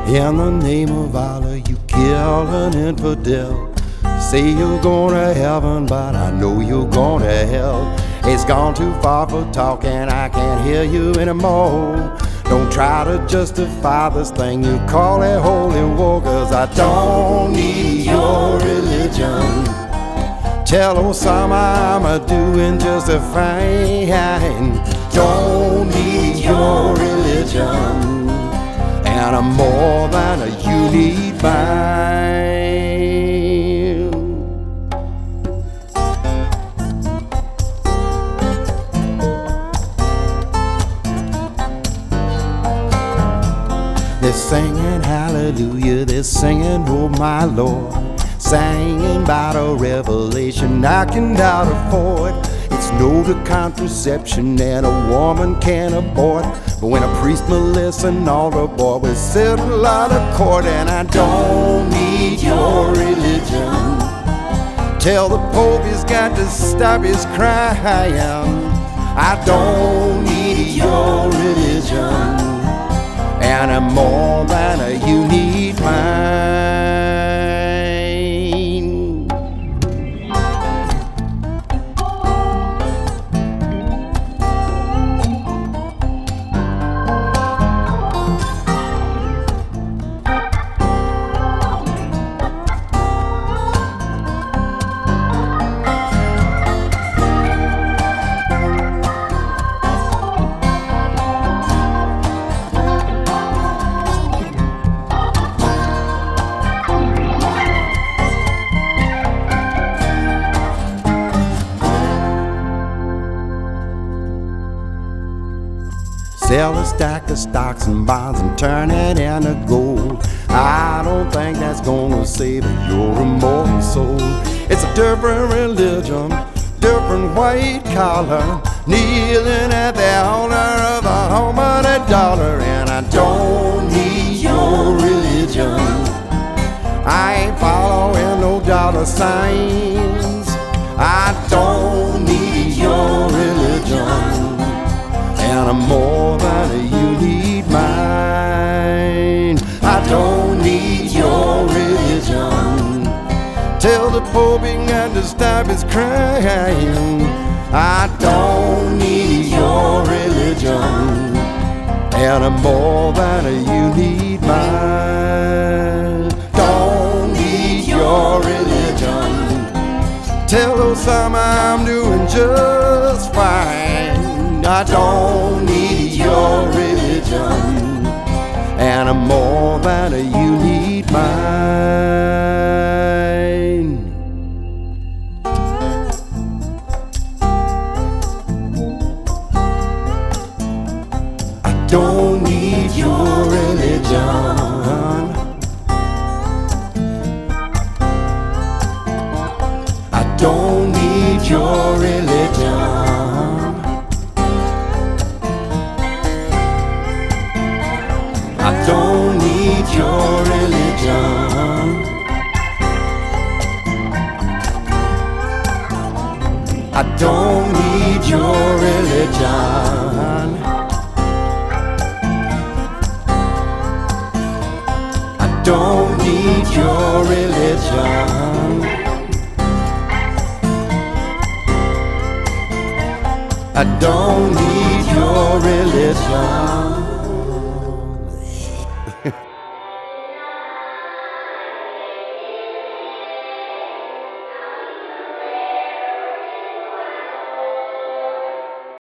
In the name of Allah, you kill an infidel. Say you're going to heaven, but I know you're going to hell. It's gone too far for talking, I can't hear you anymore. Don't try to justify this thing you call it holy war, 'cause I don't need your religion. Tell Osama I'm doing just a fine. Don't need your religion, and I'm more than you need mine. They're singing hallelujah, they're singing oh my Lord, singing about a revelation I cannot afford. It's no the contraception that a woman can't abort, but when a priest molests an altar boy, we settle out of court. And I don't need your religion. Tell the Pope he's got to stop his crying. I don't need your religion, and I'm more than you need mine. Sell a stack of stocks and bonds and turn it into gold. I don't think that's gonna save your immortal soul. It's a different religion, different white collar, kneeling at the altar of a almighty dollar. And I don't need your religion. I ain't following no dollar signs. I don't need your religion, and I'm more than you need mine. I don't need your religion. Tell the Pope he got to stop his crying. I don't need your religion, and I'm more than you need mine. Don't need your religion. Tell Osama I'm doing just fine. I don't need your religion, and I'm more than you need mine. I don't need your religion. I don't need your religion. I don't need your religion. I don't need your religion. I don't need your religion. I don't need your religion.